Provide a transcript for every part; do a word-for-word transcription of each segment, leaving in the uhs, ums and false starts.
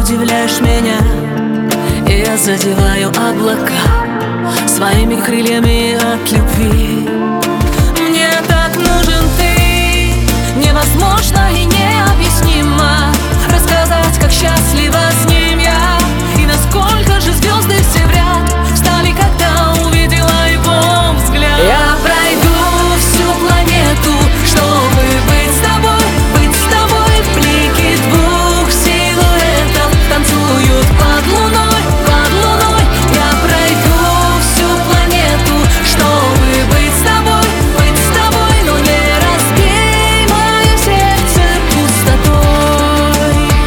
удивляешь меня, и я задеваю облака своими крыльями от любви. Мне так нужен ты, невозможно и необъяснимо рассказать, как счастлива с ним я, и насколько же звезды все в ряд встали, когда увидела его взгляд. Я пройду всю планету, чтобы быть с тобой, быть с тобой. В блике двух силуэтов танцуют под луной, под луной. Я пройду всю планету, чтобы быть с тобой, быть с тобой. Но не разбей мое сердце пустотой.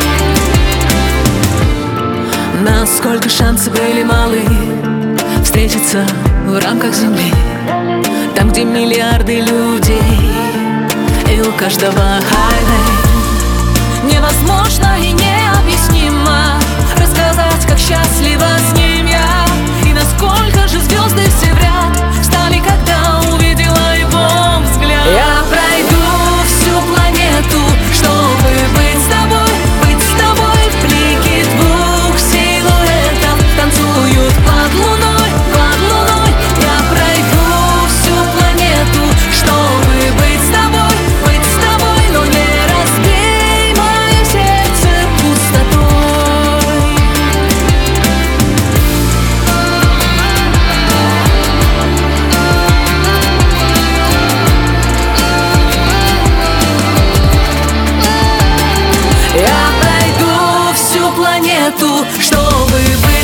Насколько шансы были малы встретиться в рамках Земли, там, где миллиарды людей, и у каждого highway. Невозможно и необъяснимо рассказать, как счастлива с ним я, и насколько же звезды все в ряд встали, когда увидела его взгляд. Я пройду всю планету, чтобы быть с тобой, быть с тобой. В блике двух силуэтов танцуют под луной, под луной. Я пройду всю планету, чтобы быть с тобой, быть с тобой. Но не разбей мое сердце пустотой. Я пройду всю планету, чтобы быть